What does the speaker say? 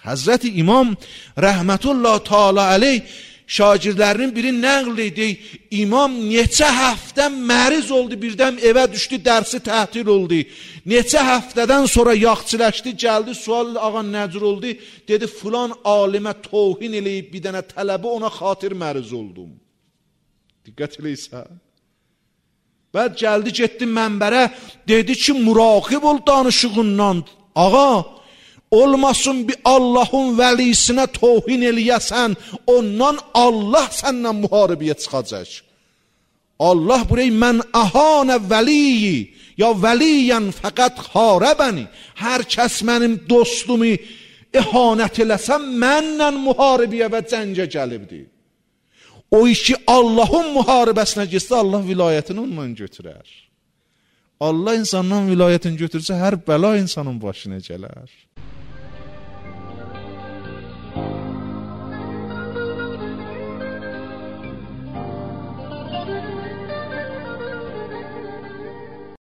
Həzrəti İmam rəhmətullah taala əleyh şagirdlərinin biri nəql edir. İmam neçə həftə məriz oldu, birdən evə düşdü, dərsi tətil oldu. Neçə həftədən sonra yaxçıləşdi, gəldi, sual ağa nəcür oldu? Dedi, filan alimə tohin eləyib bir dənə tələbi, ona xatir məriz oldum. Diqqət eləyirsən. Bəd gəldi, getdi mənbərə, dedi ki, muraqib ol danışığından. Ağa, olmasın bir Allahın vəlisinə tohin eləyəsən, ondan Allah səndən müharibəyə çıxacaq. Allah burayı mən əhanə vəliyi, ya vəliyən fəqət xarəbəni. Hər kəs mənim dostumu ihanət eləsən, mənlə müharibəyə və cəngə gəlibdir. O işi Allahın müharibəsinə getsə, Allah vilayətini ondan götürər. Allah insandan vilayətini götürsə, hər bəla insanın başına gələr.